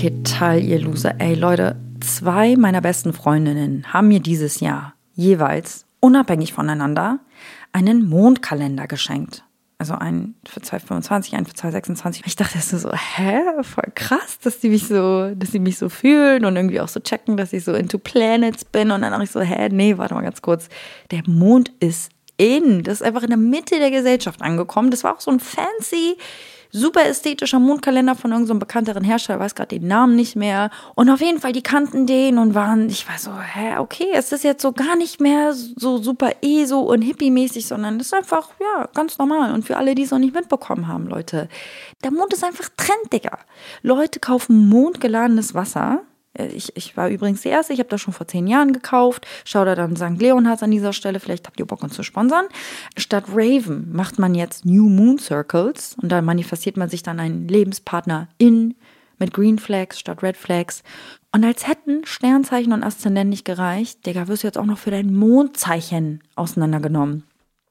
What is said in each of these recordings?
Okay, Teil, ihr Loser. Ey, Leute, 2 meiner besten Freundinnen haben mir dieses Jahr jeweils, unabhängig voneinander, einen Mondkalender geschenkt. Also einen für 2025, einen für 2026. Ich dachte so, voll krass, dass die mich so fühlen und irgendwie auch so checken, dass ich so into planets bin. Und dann dachte ich so, nee, warte mal ganz kurz. Der Mond ist in. Das ist einfach in der Mitte der Gesellschaft angekommen. Das war auch so ein fancy, super ästhetischer Mondkalender von irgendeinem bekannteren Hersteller, weiß gerade den Namen nicht mehr. Und auf jeden Fall, die kannten den und ich war so, okay, es ist jetzt so gar nicht mehr so super ESO und hippie-mäßig, sondern das ist einfach, ja, ganz normal. Und für alle, die es noch nicht mitbekommen haben, Leute, der Mond ist einfach Trend, Digga. Leute kaufen mondgeladenes Wasser. Ich war übrigens die Erste, ich habe das schon vor 10 Jahren gekauft. Shoutout an St. Leonhards an dieser Stelle, vielleicht habt ihr Bock, uns zu sponsern. Statt Raven macht man jetzt New Moon Circles und da manifestiert man sich dann einen Lebenspartner mit Green Flags statt Red Flags. Und als hätten Sternzeichen und Aszendent nicht gereicht, Digga, wirst du jetzt auch noch für dein Mondzeichen auseinandergenommen.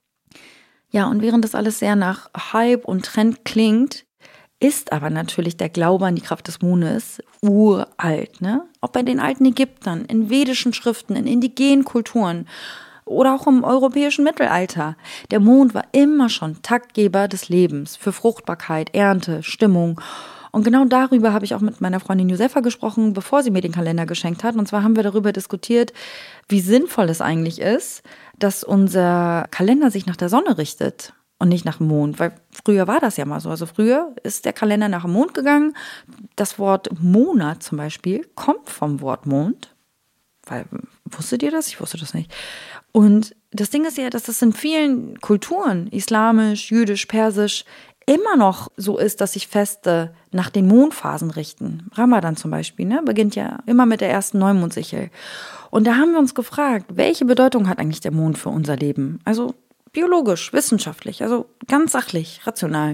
Ja, und während das alles sehr nach Hype und Trend klingt, ist aber natürlich der Glaube an die Kraft des Mondes uralt, ne? Auch bei den alten Ägyptern, in vedischen Schriften, in indigenen Kulturen oder auch im europäischen Mittelalter. Der Mond war immer schon Taktgeber des Lebens für Fruchtbarkeit, Ernte, Stimmung. Und genau darüber habe ich auch mit meiner Freundin Josefa gesprochen, bevor sie mir den Kalender geschenkt hat. Und zwar haben wir darüber diskutiert, wie sinnvoll es eigentlich ist, dass unser Kalender sich nach der Sonne richtet. Und nicht nach dem Mond, weil früher war das ja mal so. Also früher ist der Kalender nach dem Mond gegangen. Das Wort Monat zum Beispiel kommt vom Wort Mond. Weil, wusstet ihr das? Ich wusste das nicht. Und das Ding ist ja, dass das in vielen Kulturen, islamisch, jüdisch, persisch, immer noch so ist, dass sich Feste nach den Mondphasen richten. Ramadan zum Beispiel, ne, beginnt ja immer mit der ersten Neumondsichel. Und da haben wir uns gefragt, welche Bedeutung hat eigentlich der Mond für unser Leben? Also biologisch, wissenschaftlich, also ganz sachlich, rational.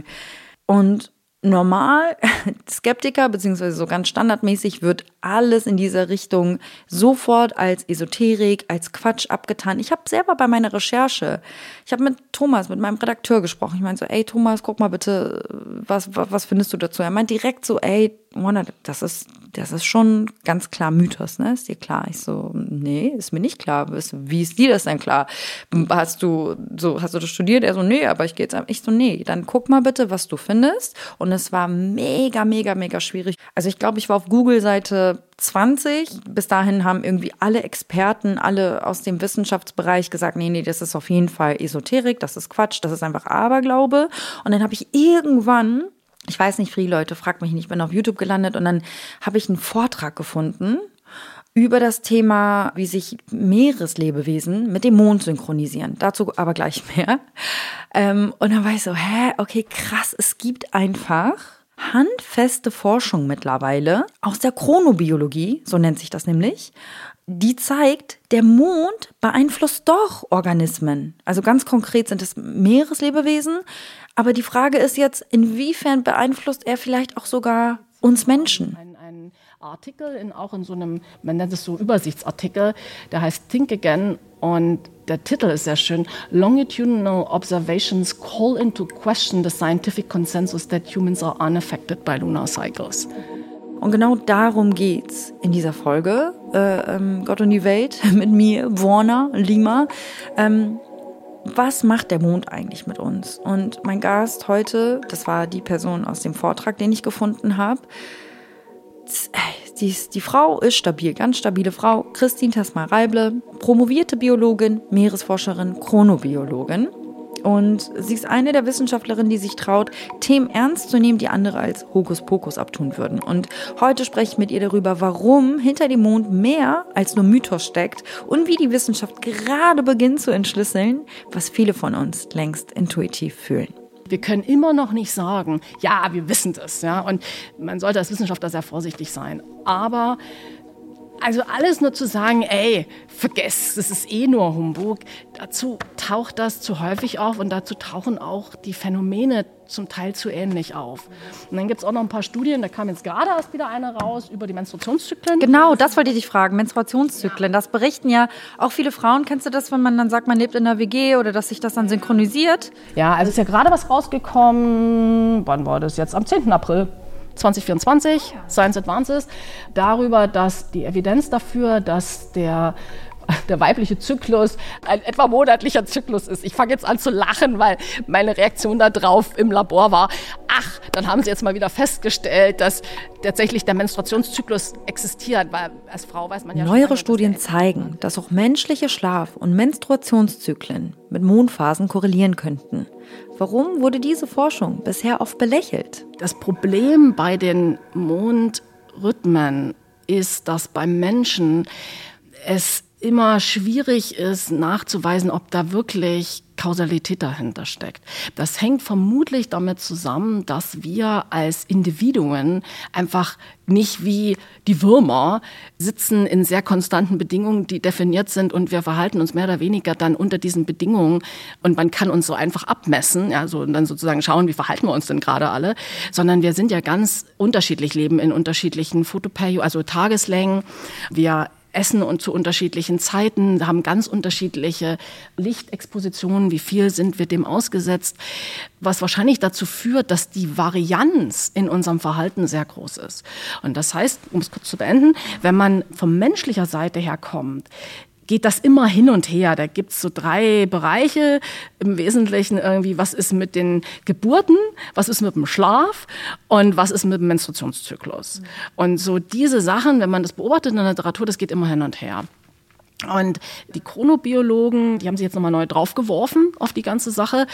Und normal, Skeptiker, beziehungsweise so ganz standardmäßig wird alles in dieser Richtung sofort als Esoterik, als Quatsch abgetan. Ich habe selber bei meiner Recherche, ich habe mit Thomas, mit meinem Redakteur gesprochen. Ich meinte so, ey Thomas, guck mal bitte, was findest du dazu? Er meint direkt so, ey, Mona, das ist schon ganz klar Mythos, ne? Ist dir klar? Ich so, nee, ist mir nicht klar. Wie ist dir das denn klar? Hast du das studiert? Er so, nee, aber ich gehe jetzt einfach. Ich so, nee, dann guck mal bitte, was du findest. Und es war mega, mega, mega schwierig. Also ich glaube, ich war auf Google Seite 20. Bis dahin haben irgendwie alle Experten, alle aus dem Wissenschaftsbereich gesagt, nee, das ist auf jeden Fall Esoterik, das ist Quatsch, das ist einfach Aberglaube. Und dann habe ich irgendwann, ich weiß nicht, Leute, fragt mich nicht, ich bin auf YouTube gelandet und dann habe ich einen Vortrag gefunden über das Thema, wie sich Meereslebewesen mit dem Mond synchronisieren. Dazu aber gleich mehr. Und dann war ich so, okay, krass, es gibt einfach handfeste Forschung mittlerweile aus der Chronobiologie, so nennt sich das nämlich, die zeigt, der Mond beeinflusst doch Organismen. Also ganz konkret sind es Meereslebewesen. Aber die Frage ist jetzt, inwiefern beeinflusst er vielleicht auch sogar uns Menschen? Ein Artikel, auch in so einem, man nennt es so Übersichtsartikel, der heißt Think Again und der Titel ist sehr schön. Longitudinal observations call into question the scientific consensus that humans are unaffected by lunar cycles. Und genau darum geht's in dieser Folge. Gott und die Welt mit mir, Warner Lima. Was macht der Mond eigentlich mit uns? Und mein Gast heute, das war die Person aus dem Vortrag, den ich gefunden habe. Die Frau ist stabil, ganz stabile Frau. Christine Tesma-Reible, promovierte Biologin, Meeresforscherin, Chronobiologin. Und sie ist eine der Wissenschaftlerinnen, die sich traut, Themen ernst zu nehmen, die andere als Hokuspokus abtun würden. Und heute spreche ich mit ihr darüber, warum hinter dem Mond mehr als nur Mythos steckt und wie die Wissenschaft gerade beginnt zu entschlüsseln, was viele von uns längst intuitiv fühlen. Wir können immer noch nicht sagen, ja, wir wissen das. Ja? Und man sollte als Wissenschaftler sehr vorsichtig sein. Aber also alles nur zu sagen, ey, vergiss, das ist eh nur Humbug, dazu taucht das zu häufig auf und dazu tauchen auch die Phänomene zum Teil zu ähnlich auf. Und dann gibt es auch noch ein paar Studien, da kam jetzt gerade erst wieder eine raus über die Menstruationszyklen. Genau, das wollte ich dich fragen, Menstruationszyklen, das berichten ja auch viele Frauen. Kennst du das, wenn man dann sagt, man lebt in einer WG oder dass sich das dann synchronisiert? Ja, also ist ja gerade was rausgekommen, wann war das jetzt? Am 10. April. 2024, Science Advances, darüber, dass die Evidenz dafür, dass der weibliche Zyklus ein etwa monatlicher Zyklus ist. Ich fange jetzt an zu lachen, weil meine Reaktion darauf im Labor war, ach, dann haben sie jetzt mal wieder festgestellt, dass tatsächlich der Menstruationszyklus existiert, weil als Frau weiß man ja schon. Neuere Studien zeigen, dass auch menschliche Schlaf- und Menstruationszyklen mit Mondphasen korrelieren könnten. Warum wurde diese Forschung bisher oft belächelt? Das Problem bei den Mondrhythmen ist, dass beim Menschen es immer schwierig ist, nachzuweisen, ob da wirklich Kausalität dahinter steckt. Das hängt vermutlich damit zusammen, dass wir als Individuen einfach nicht wie die Würmer sitzen in sehr konstanten Bedingungen, die definiert sind, und wir verhalten uns mehr oder weniger dann unter diesen Bedingungen und man kann uns so einfach abmessen, ja, so, und dann sozusagen schauen, wie verhalten wir uns denn gerade alle, sondern wir sind ja ganz unterschiedlich, leben in unterschiedlichen Photoperioden, also Tageslängen. Wir essen und zu unterschiedlichen Zeiten, haben ganz unterschiedliche Lichtexpositionen, wie viel sind wir dem ausgesetzt, was wahrscheinlich dazu führt, dass die Varianz in unserem Verhalten sehr groß ist. Und das heißt, um es kurz zu beenden, wenn man von menschlicher Seite her kommt, geht das immer hin und her. Da gibt es so 3 Bereiche. Im Wesentlichen irgendwie, was ist mit den Geburten, was ist mit dem Schlaf und was ist mit dem Menstruationszyklus. Und so diese Sachen, wenn man das beobachtet in der Literatur, das geht immer hin und her. Und die Chronobiologen, die haben sich jetzt nochmal neu draufgeworfen auf die ganze Sache.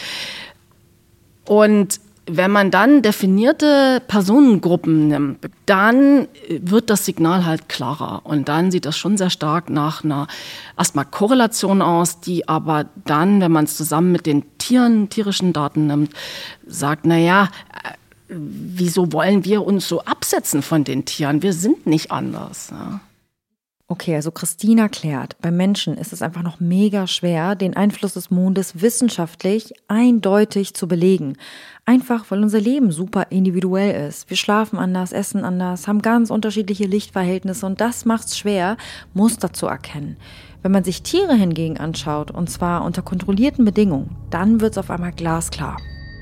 Und wenn man dann definierte Personengruppen nimmt, dann wird das Signal halt klarer. Und dann sieht das schon sehr stark nach einer erstmal Korrelation aus, die aber dann, wenn man es zusammen mit den tierischen Daten nimmt, sagt, naja, wieso wollen wir uns so absetzen von den Tieren? Wir sind nicht anders. Ja. Okay, also Christina klärt, bei Menschen ist es einfach noch mega schwer, den Einfluss des Mondes wissenschaftlich eindeutig zu belegen. Einfach, weil unser Leben super individuell ist. Wir schlafen anders, essen anders, haben ganz unterschiedliche Lichtverhältnisse und das macht es schwer, Muster zu erkennen. Wenn man sich Tiere hingegen anschaut, und zwar unter kontrollierten Bedingungen, dann wird es auf einmal glasklar.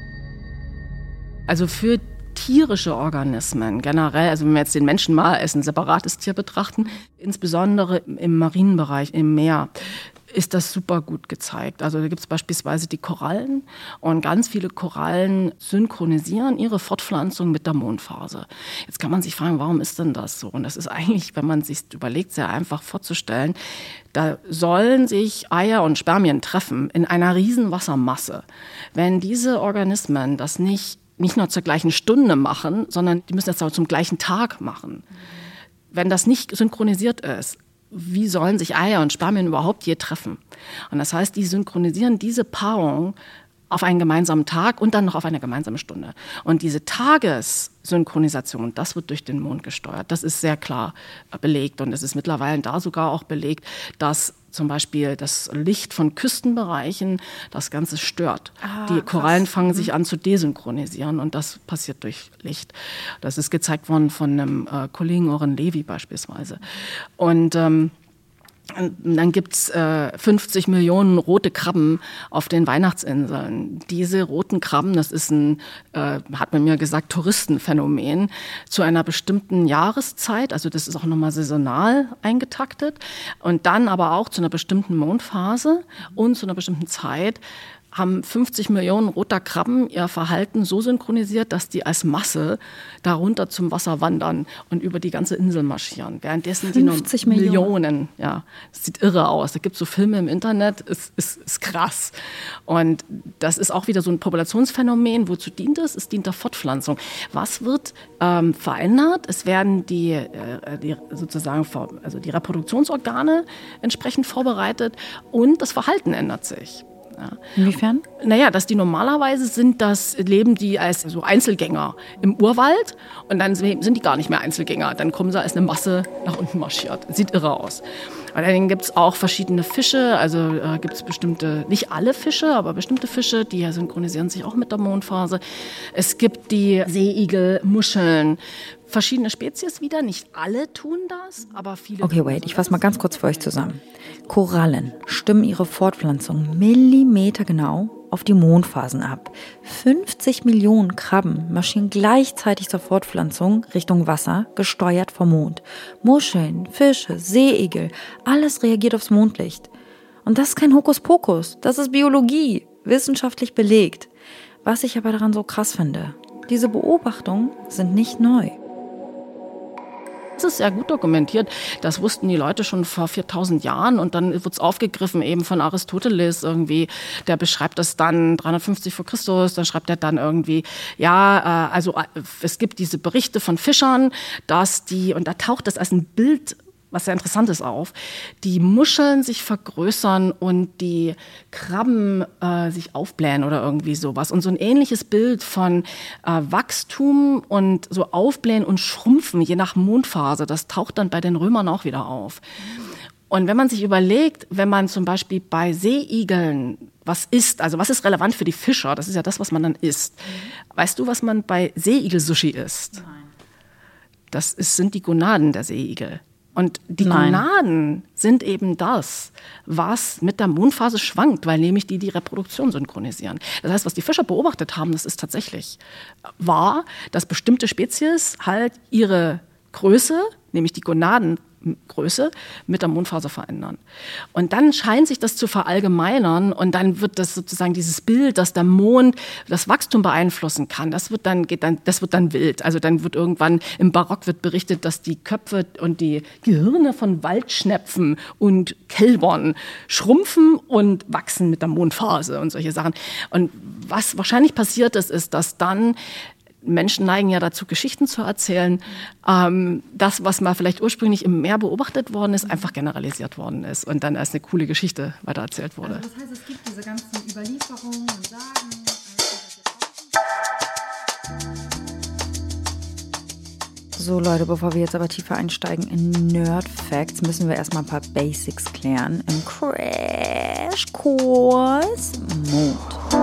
Also für tierische Organismen generell, also wenn wir jetzt den Menschen mal als ein separates Tier betrachten, insbesondere im Marienbereich, im Meer, ist das super gut gezeigt. Also da gibt es beispielsweise die Korallen und ganz viele Korallen synchronisieren ihre Fortpflanzung mit der Mondphase. Jetzt kann man sich fragen, warum ist denn das so? Und das ist eigentlich, wenn man sich überlegt, sehr einfach vorzustellen. Da sollen sich Eier und Spermien treffen in einer riesen Wassermasse. Wenn diese Organismen das nicht nur zur gleichen Stunde machen, sondern die müssen das auch zum gleichen Tag machen. Wenn das nicht synchronisiert ist, wie sollen sich Eier und Spermien überhaupt je treffen? Und das heißt, die synchronisieren diese Paarung auf einen gemeinsamen Tag und dann noch auf eine gemeinsame Stunde. Und diese Tagessynchronisation, das wird durch den Mond gesteuert. Das ist sehr klar belegt und es ist mittlerweile da sogar auch belegt, dass zum Beispiel das Licht von Küstenbereichen das Ganze stört. Die Korallen fangen sich an zu desynchronisieren und das passiert durch Licht. Das ist gezeigt worden von einem Kollegen Oren Levy beispielsweise. Und dann gibt es 50 Millionen rote Krabben auf den Weihnachtsinseln. Diese roten Krabben, das ist hat man mir gesagt, Touristenphänomen zu einer bestimmten Jahreszeit. Also das ist auch nochmal saisonal eingetaktet. Und dann aber auch zu einer bestimmten Mondphase und zu einer bestimmten Zeit haben 50 Millionen roter Krabben ihr Verhalten so synchronisiert, dass die als Masse darunter zum Wasser wandern und über die ganze Insel marschieren. Währenddessen 50 Millionen. Ja, das sieht irre aus. Da gibt es so Filme im Internet, ist krass. Und das ist auch wieder so ein Populationsphänomen. Wozu dient es? Es dient der Fortpflanzung. Was wird verändert? Es werden die Reproduktionsorgane entsprechend vorbereitet und das Verhalten ändert sich. Ja. Inwiefern? Naja, dass die normalerweise leben die als so Einzelgänger im Urwald und dann sind die gar nicht mehr Einzelgänger. Dann kommen sie als eine Masse nach unten marschiert. Sieht irre aus. Und dann gibt es auch verschiedene Fische, also gibt es bestimmte, nicht alle Fische, aber bestimmte Fische, die synchronisieren sich auch mit der Mondphase. Es gibt die Seeigel, Muscheln, verschiedene Spezies wieder. Nicht alle tun das, aber viele. Okay, wait, ich fasse mal ganz kurz für euch zusammen. Korallen stimmen ihre Fortpflanzung millimetergenau auf die Mondphasen ab. 50 Millionen Krabben marschieren gleichzeitig zur Fortpflanzung Richtung Wasser, gesteuert vom Mond. Muscheln, Fische, Seeigel, alles reagiert aufs Mondlicht. Und das ist kein Hokuspokus, das ist Biologie, wissenschaftlich belegt. Was ich aber daran so krass finde, diese Beobachtungen sind nicht neu. Das ist sehr gut dokumentiert. Das wussten die Leute schon vor 4000 Jahren und dann wird es aufgegriffen eben von Aristoteles irgendwie. Der beschreibt das dann 350 vor Christus, dann schreibt er dann irgendwie, es gibt diese Berichte von Fischern, dass und da taucht das als ein Bild, was sehr interessant ist, auf, die Muscheln sich vergrößern und die Krabben sich aufblähen oder irgendwie sowas. Und so ein ähnliches Bild von Wachstum und so Aufblähen und Schrumpfen, je nach Mondphase, das taucht dann bei den Römern auch wieder auf. Und wenn man sich überlegt, wenn man zum Beispiel bei Seeigeln was isst, also was ist relevant für die Fischer, das ist ja das, was man dann isst. Weißt du, was man bei Seeigel-Sushi isst? Nein. Das sind die Gonaden der Seeigel. Und die Gonaden sind eben das, was mit der Mondphase schwankt, weil nämlich die Reproduktion synchronisieren. Das heißt, was die Fischer beobachtet haben, das ist tatsächlich wahr, dass bestimmte Spezies halt ihre Größe, nämlich die Gonadengröße, mit der Mondphase verändern. Und dann scheint sich das zu verallgemeinern und dann wird das sozusagen dieses Bild, dass der Mond das Wachstum beeinflussen kann, das wird dann wild. Also dann wird irgendwann im Barock wird berichtet, dass die Köpfe und die Gehirne von Waldschnepfen und Kälbern schrumpfen und wachsen mit der Mondphase und solche Sachen. Und was wahrscheinlich passiert ist, dass dann Menschen neigen ja dazu, Geschichten zu erzählen. Das, was mal vielleicht ursprünglich im Meer beobachtet worden ist, einfach generalisiert worden ist und dann als eine coole Geschichte weitererzählt wurde. Also das heißt, es gibt diese ganzen Überlieferungen und Sagen. So Leute, bevor wir jetzt aber tiefer einsteigen in Nerd Facts, müssen wir erstmal ein paar Basics klären. Im Crashkurs Mond.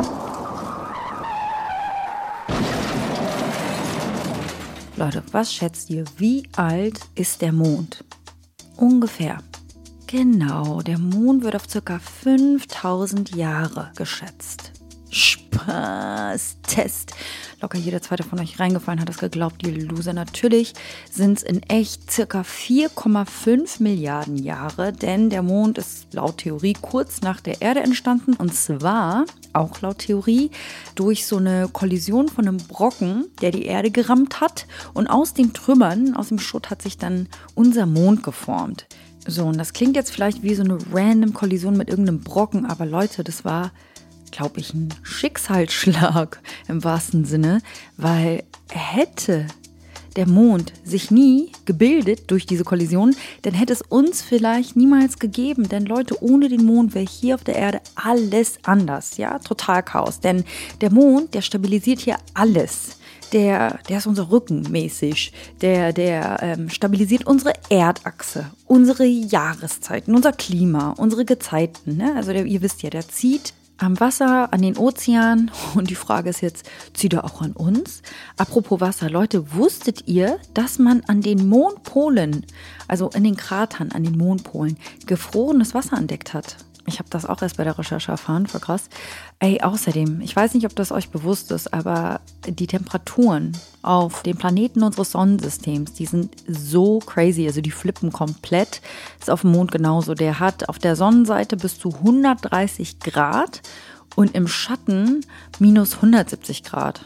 Leute, was schätzt ihr, wie alt ist der Mond? Ungefähr. Genau, der Mond wird auf ca. 5000 Jahre geschätzt. Spaß, Test. Locker jeder zweite von euch reingefallen hat das geglaubt, ihr Loser. Natürlich sind es in echt ca. 4,5 Milliarden Jahre, denn der Mond ist laut Theorie kurz nach der Erde entstanden und zwar, auch laut Theorie, durch so eine Kollision von einem Brocken, der die Erde gerammt hat und aus den Trümmern, aus dem Schutt hat sich dann unser Mond geformt. So, und das klingt jetzt vielleicht wie so eine random Kollision mit irgendeinem Brocken, aber Leute, das war, glaube ich, ein Schicksalsschlag im wahrsten Sinne, weil hätte der Mond sich nie gebildet durch diese Kollision, dann hätte es uns vielleicht niemals gegeben. Denn Leute, ohne den Mond wäre hier auf der Erde alles anders, ja, total Chaos. Denn der Mond, der stabilisiert hier alles. Der ist unser Rücken mäßig, der stabilisiert unsere Erdachse, unsere Jahreszeiten, unser Klima, unsere Gezeiten. Ne? Also ihr wisst ja, der zieht am Wasser, an den Ozean und die Frage ist jetzt, zieht er auch an uns? Apropos Wasser, Leute, wusstet ihr, dass man an den Mondpolen, also in den Kratern an den Mondpolen, gefrorenes Wasser entdeckt hat? Ich habe das auch erst bei der Recherche erfahren, voll krass. Außerdem, ich weiß nicht, ob das euch bewusst ist, aber die Temperaturen auf den Planeten unseres Sonnensystems, die sind so crazy, also die flippen komplett. Ist auf dem Mond genauso. Der hat auf der Sonnenseite bis zu 130 Grad und im Schatten minus 170 Grad.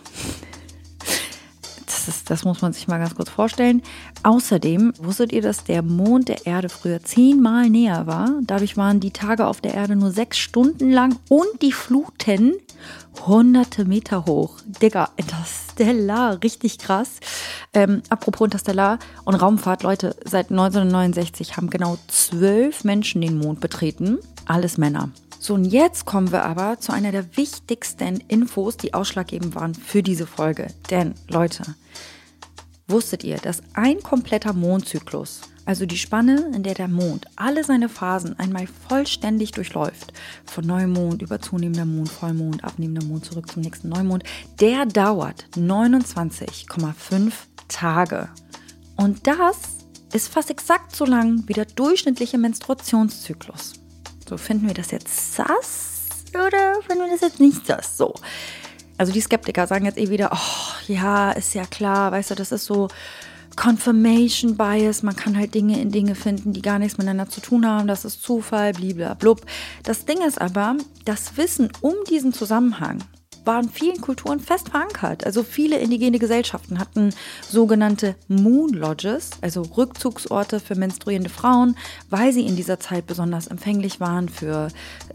Das muss man sich mal ganz kurz vorstellen. Außerdem wusstet ihr, dass der Mond der Erde früher 10-mal näher war? Dadurch waren die Tage auf der Erde nur 6 Stunden lang und die Fluten hunderte Meter hoch. Digga, Interstellar, richtig krass. Apropos Interstellar und Raumfahrt, Leute, seit 1969 haben genau 12 Menschen den Mond betreten. Alles Männer. So, und jetzt kommen wir aber zu einer der wichtigsten Infos, die ausschlaggebend waren für diese Folge. Denn, Leute, wusstet ihr, dass ein kompletter Mondzyklus, also die Spanne, in der der Mond alle seine Phasen einmal vollständig durchläuft, von Neumond über zunehmender Mond, Vollmond, abnehmender Mond zurück zum nächsten Neumond, der dauert 29,5 Tage. Und das ist fast exakt so lang wie der durchschnittliche Menstruationszyklus. So, finden wir das jetzt sass oder finden wir das jetzt nicht sass? So. Also die Skeptiker sagen jetzt wieder, oh ja, ist ja klar, weißt du, das ist so Confirmation Bias, man kann halt Dinge in Dinge finden, die gar nichts miteinander zu tun haben, das ist Zufall, bliblablub. Das Ding ist aber, das Wissen um diesen Zusammenhang war in vielen Kulturen fest verankert. Also viele indigene Gesellschaften hatten sogenannte Moon Lodges, also Rückzugsorte für menstruierende Frauen, weil sie in dieser Zeit besonders empfänglich waren für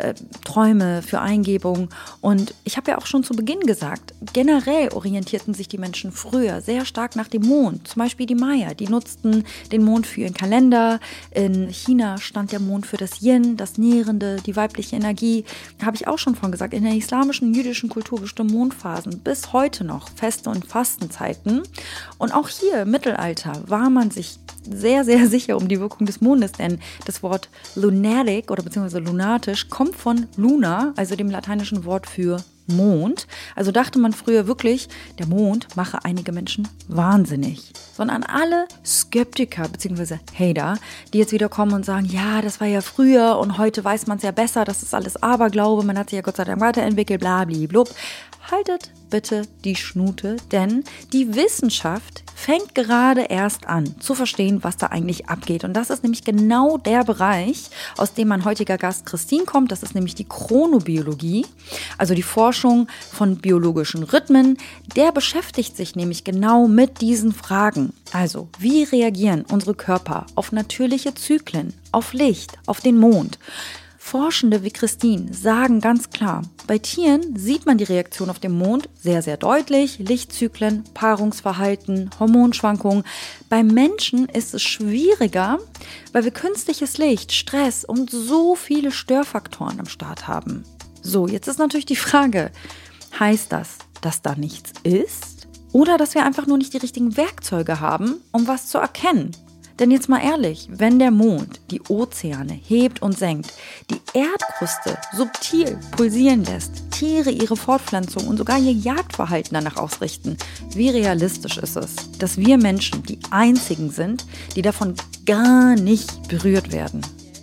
Träume, für Eingebung. Und ich habe ja auch schon zu Beginn gesagt, generell orientierten sich die Menschen früher sehr stark nach dem Mond. Zum Beispiel die Maya, die nutzten den Mond für ihren Kalender. In China stand der Mond für das Yin, das Nährende, die weibliche Energie. Habe ich auch schon von gesagt, in der islamischen, jüdischen Kultur bestimmte Mondphasen bis heute noch Feste- und Fastenzeiten. Und auch hier im Mittelalter war man sich sehr, sehr sicher um die Wirkung des Mondes, denn das Wort lunatic oder beziehungsweise lunatisch kommt von luna, also dem lateinischen Wort für Mond. Also dachte man früher wirklich, der Mond mache einige Menschen wahnsinnig. Sondern alle Skeptiker bzw. Hater, die jetzt wieder kommen und sagen, ja, das war ja früher und heute weiß man es ja besser, das ist alles Aberglaube, man hat sich ja Gott sei Dank weiterentwickelt, blablablub. Haltet bitte die Schnute, denn die Wissenschaft fängt gerade erst an zu verstehen, was da eigentlich abgeht. Und das ist nämlich genau der Bereich, aus dem mein heutiger Gast Christine kommt. Das ist nämlich die Chronobiologie, also die Forschung von biologischen Rhythmen. Der beschäftigt sich nämlich genau mit diesen Fragen. Also, wie reagieren unsere Körper auf natürliche Zyklen, auf Licht, auf den Mond? Forschende wie Christine sagen ganz klar, bei Tieren sieht man die Reaktion auf den Mond sehr, sehr deutlich. Lichtzyklen, Paarungsverhalten, Hormonschwankungen. Beim Menschen ist es schwieriger, weil wir künstliches Licht, Stress und so viele Störfaktoren am Start haben. So, jetzt ist natürlich die Frage, heißt das, dass da nichts ist? Oder dass wir einfach nur nicht die richtigen Werkzeuge haben, um was zu erkennen? Denn jetzt mal ehrlich, wenn der Mond die Ozeane hebt und senkt, die Erdkruste subtil pulsieren lässt, Tiere ihre Fortpflanzung und sogar ihr Jagdverhalten danach ausrichten, wie realistisch ist es, dass wir Menschen die Einzigen sind, die davon gar nicht berührt werden?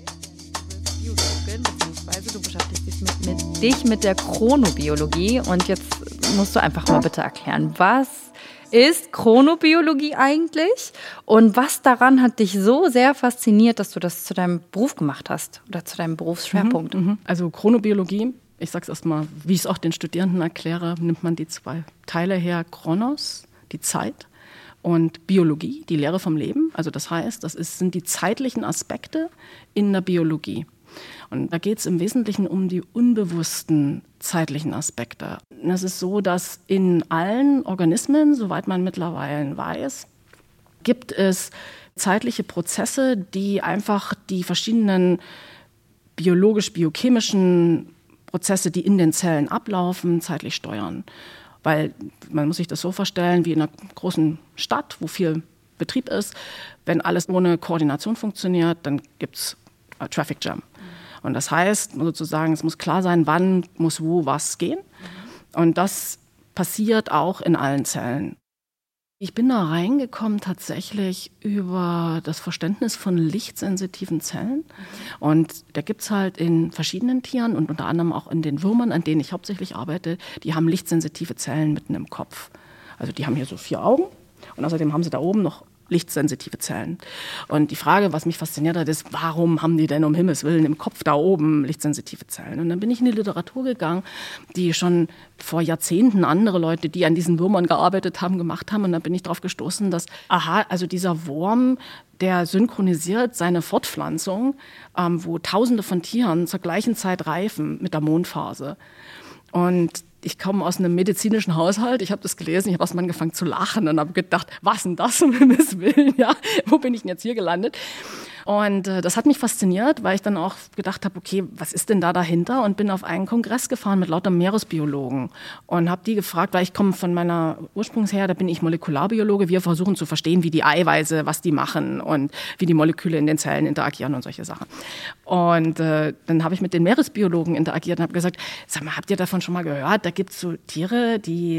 Beziehungsweise du beschäftigst dich mit der Chronobiologie und jetzt musst du einfach mal bitte erklären, was ist Chronobiologie eigentlich und was daran hat dich so sehr fasziniert, dass du das zu deinem Beruf gemacht hast oder zu deinem Berufsschwerpunkt? Also Chronobiologie, ich sage es erstmal, wie ich es auch den Studierenden erkläre, nimmt man die zwei Teile her, Chronos, die Zeit, und Biologie, die Lehre vom Leben. Also das heißt, sind die zeitlichen Aspekte in der Biologie. Und da geht es im Wesentlichen um die unbewussten zeitlichen Aspekte. Es ist so, dass in allen Organismen, soweit man mittlerweile weiß, gibt es zeitliche Prozesse, die einfach die verschiedenen biologisch-biochemischen Prozesse, die in den Zellen ablaufen, zeitlich steuern. Weil man muss sich das so vorstellen, wie in einer großen Stadt, wo viel Betrieb ist. Wenn alles ohne Koordination funktioniert, dann gibt es Traffic Jam. Und das heißt sozusagen, es muss klar sein, wann muss wo was gehen. Und das passiert auch in allen Zellen. Ich bin da reingekommen tatsächlich über das Verständnis von lichtsensitiven Zellen. Und da gibt es halt in verschiedenen Tieren und unter anderem auch in den Würmern, an denen ich hauptsächlich arbeite, die haben lichtsensitive Zellen mitten im Kopf. Also die haben hier so 4 Augen und außerdem haben sie da oben noch lichtsensitive Zellen. Und die Frage, was mich fasziniert hat, ist, warum haben die denn um Himmels Willen im Kopf da oben lichtsensitive Zellen? Und dann bin ich in die Literatur gegangen, die schon vor Jahrzehnten andere Leute, die an diesen Würmern gearbeitet haben, gemacht haben. Und dann bin ich darauf gestoßen, dass, also dieser Wurm, der synchronisiert seine Fortpflanzung, wo Tausende von Tieren zur gleichen Zeit reifen mit der Mondphase. Und ich komme aus einem medizinischen Haushalt, ich habe das gelesen, ich habe erst mal angefangen zu lachen und habe gedacht, was denn das um Himmels Willen, ja, wo bin ich denn jetzt hier gelandet? Und das hat mich fasziniert, weil ich dann auch gedacht habe, okay, was ist denn da dahinter? Und bin auf einen Kongress gefahren mit lauter Meeresbiologen und habe die gefragt, weil ich komme von meiner Ursprungsher, da bin ich Molekularbiologe, wir versuchen zu verstehen, wie die Eiweiße, was die machen und wie die Moleküle in den Zellen interagieren und solche Sachen. Und dann habe ich mit den Meeresbiologen interagiert und habe gesagt, sag mal, habt ihr davon schon mal gehört? Da gibt es so Tiere, die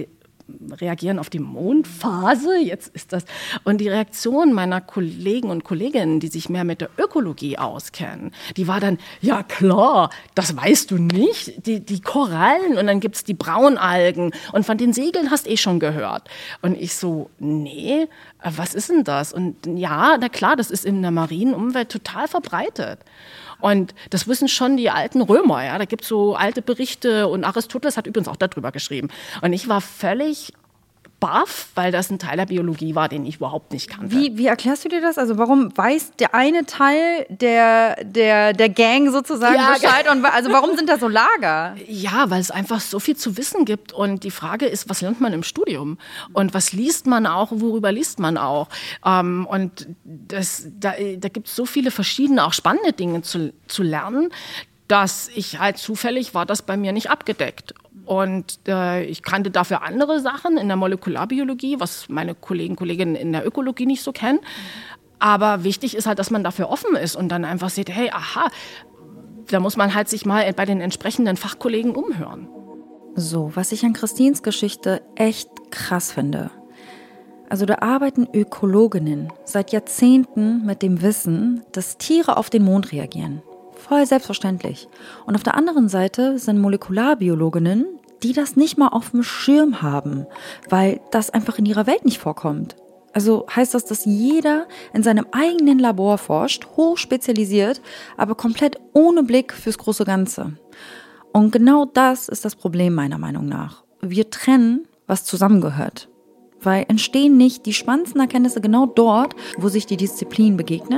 reagieren auf die Mondphase, jetzt ist das. Und die Reaktion meiner Kollegen und Kolleginnen, die sich mehr mit der Ökologie auskennen, die war dann, ja klar, das weißt du nicht, die Korallen und dann gibt's die Braunalgen und von den Segeln hast schon gehört. Und ich so, nee, was ist denn das? Und ja, na klar, das ist in der marinen Umwelt total verbreitet. Und das wissen schon die alten Römer, ja. Da gibt es so alte Berichte und Aristoteles hat übrigens auch darüber geschrieben. Und ich war völlig baff, weil das ein Teil der Biologie war, den ich überhaupt nicht kannte. Wie erklärst du dir das? Also warum weiß der eine Teil der Gang sozusagen Bescheid? Und also warum sind da so Lager? Ja, weil es einfach so viel zu wissen gibt. Und die Frage ist, was lernt man im Studium? Und was liest man auch? Worüber liest man auch? Und da gibt es so viele verschiedene, auch spannende Dinge zu lernen, dass ich halt zufällig war das bei mir nicht abgedeckt. Und ich kannte dafür andere Sachen in der Molekularbiologie, was meine Kolleginnen in der Ökologie nicht so kennen. Aber wichtig ist halt, dass man dafür offen ist und dann einfach sieht, hey, aha, da muss man halt sich mal bei den entsprechenden Fachkollegen umhören. So, was ich an Christines Geschichte echt krass finde. Also da arbeiten Ökologinnen seit Jahrzehnten mit dem Wissen, dass Tiere auf den Mond reagieren. Voll selbstverständlich. Und auf der anderen Seite sind Molekularbiologinnen, die das nicht mal auf dem Schirm haben, weil das einfach in ihrer Welt nicht vorkommt. Also heißt das, dass jeder in seinem eigenen Labor forscht, hochspezialisiert, aber komplett ohne Blick fürs große Ganze. Und genau das ist das Problem meiner Meinung nach. Wir trennen, was zusammengehört. Weil entstehen nicht die spannendsten Erkenntnisse genau dort, wo sich die Disziplinen begegnen?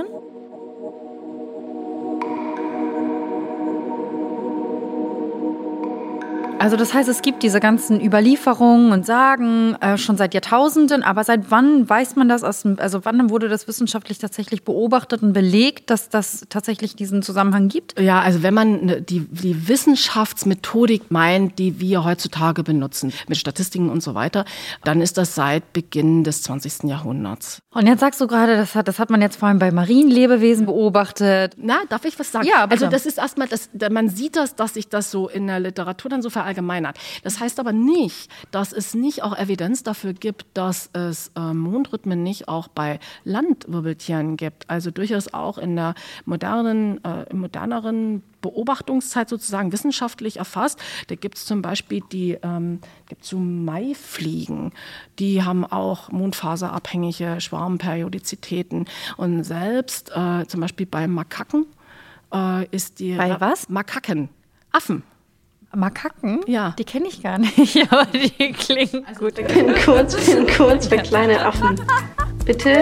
Also das heißt, es gibt diese ganzen Überlieferungen und Sagen schon seit Jahrtausenden, aber seit wann weiß man das, also wann wurde das wissenschaftlich tatsächlich beobachtet und belegt, dass das tatsächlich diesen Zusammenhang gibt? Ja, also wenn man die Wissenschaftsmethodik meint, die wir heutzutage benutzen, mit Statistiken und so weiter, dann ist das seit Beginn des 20. Jahrhunderts. Und jetzt sagst du gerade, das hat man jetzt vor allem bei Marienlebewesen beobachtet. Na, darf ich was sagen? Ja, bitte. Also das ist erstmal, man sieht dass sich das so in der Literatur dann so verallgemeinert. Das heißt aber nicht, dass es nicht auch Evidenz dafür gibt, dass es Mondrhythmen nicht auch bei Landwirbeltieren gibt. Also durchaus auch in der moderneren Beobachtungszeit sozusagen wissenschaftlich erfasst. Da gibt es zum Beispiel so Maifliegen, die haben auch mondphaseabhängige Schwarmperiodizitäten. Und selbst zum Beispiel bei Makaken ist die... Bei was? Makaken, Affen. Makaken? Ja. Die kenne ich gar nicht, aber die klingen gut. Bin kurz für kleine Affen. Bitte?